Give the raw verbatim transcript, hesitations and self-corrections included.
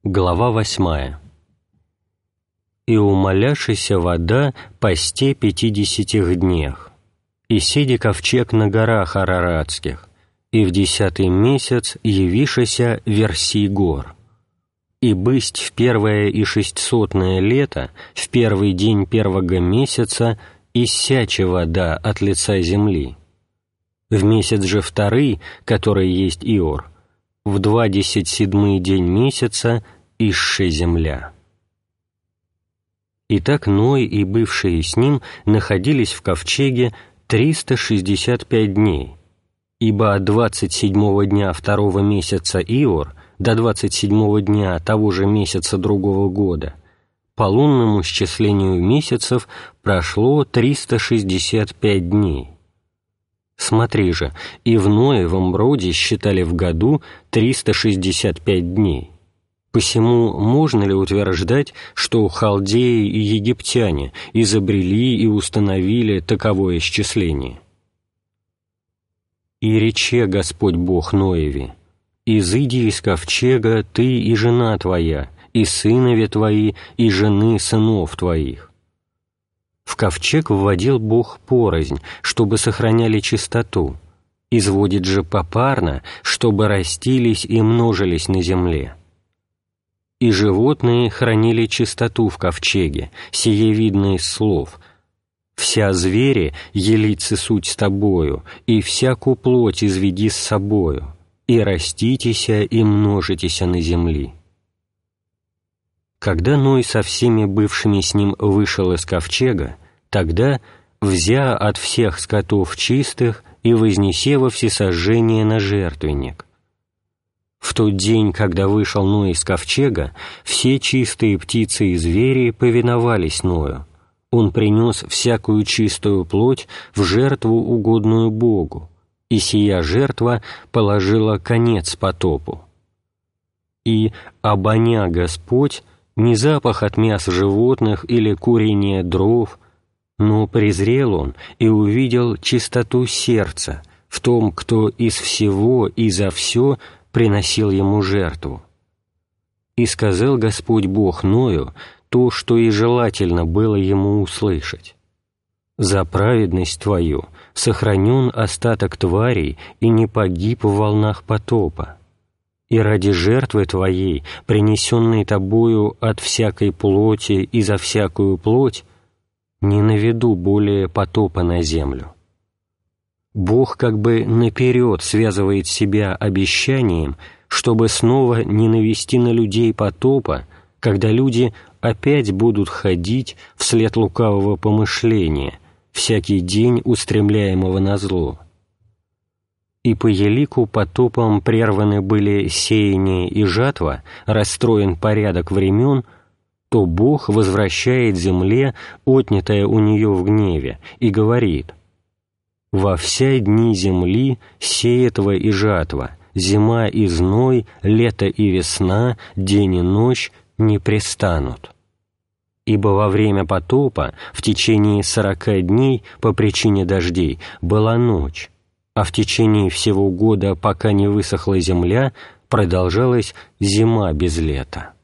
Глава восьмая. «И умоляшися вода посте пятидесятих днях, и седи ковчег на горах Араратских, и в десятый месяц явишися верси гор. И бысть в первое и шестьсотное лето, в первый день первого месяца, иссяче вода от лица земли. В месяц же вторый, который есть Иор, в двадцать седьмой день месяца исше земля». Итак, Ной и бывшие с ним находились в ковчеге триста шестьдесят пять дней, ибо от двадцать седьмого дня второго месяца Иор до двадцать седьмого дня того же месяца другого года по лунному счислению месяцев прошло триста шестьдесят пять дней. Смотри же, и в Ноевом роде считали в году триста шестьдесят пять дней. Посему можно ли утверждать, что халдеи и египтяне изобрели и установили таковое счисление? «И рече Господь Бог Ноеве: изыди из ковчега ты и жена твоя, и сынови твои, и жены сынов твоих». В ковчег вводил Бог порознь, чтобы сохраняли чистоту, изводит же попарно, чтобы растились и множились на земле. И животные хранили чистоту в ковчеге, сие видно из слов: «Вся звери елицы суть с тобою, и всякую плоть изведи с собою, и раститеся и множитеся на земли». Когда Ной со всеми бывшими с ним вышел из ковчега, тогда взя от всех скотов чистых и вознесе во всесожжение на жертвенник. В тот день, когда вышел Ной из ковчега, все чистые птицы и звери повиновались Ною. Он принес всякую чистую плоть в жертву, угодную Богу, и сия жертва положила конец потопу. И, обоня Господь, не запах от мяс животных или курения дров, но презрел он и увидел чистоту сердца в том, кто из всего и за все приносил ему жертву. И сказал Господь Бог Ною то, что и желательно было ему услышать: «За праведность твою сохранен остаток тварей и не погиб в волнах потопа. И ради жертвы твоей, принесенной тобою от всякой плоти и за всякую плоть, не наведу более потопа на землю». Бог как бы наперед связывает себя обещанием, чтобы снова не навести на людей потопа, когда люди опять будут ходить вслед лукавого помышления, всякий день устремляемого на зло. И по елику потопом прерваны были сеяние и жатва, расстроен порядок времен, то Бог возвращает земле отнятое у нее в гневе и говорит: «Во вся дни земли сеятва и жатва, зима и зной, лето и весна, день и ночь не престанут». Ибо во время потопа в течение сорока дней по причине дождей была ночь, а в течение всего года, пока не высохла земля, продолжалась зима без лета.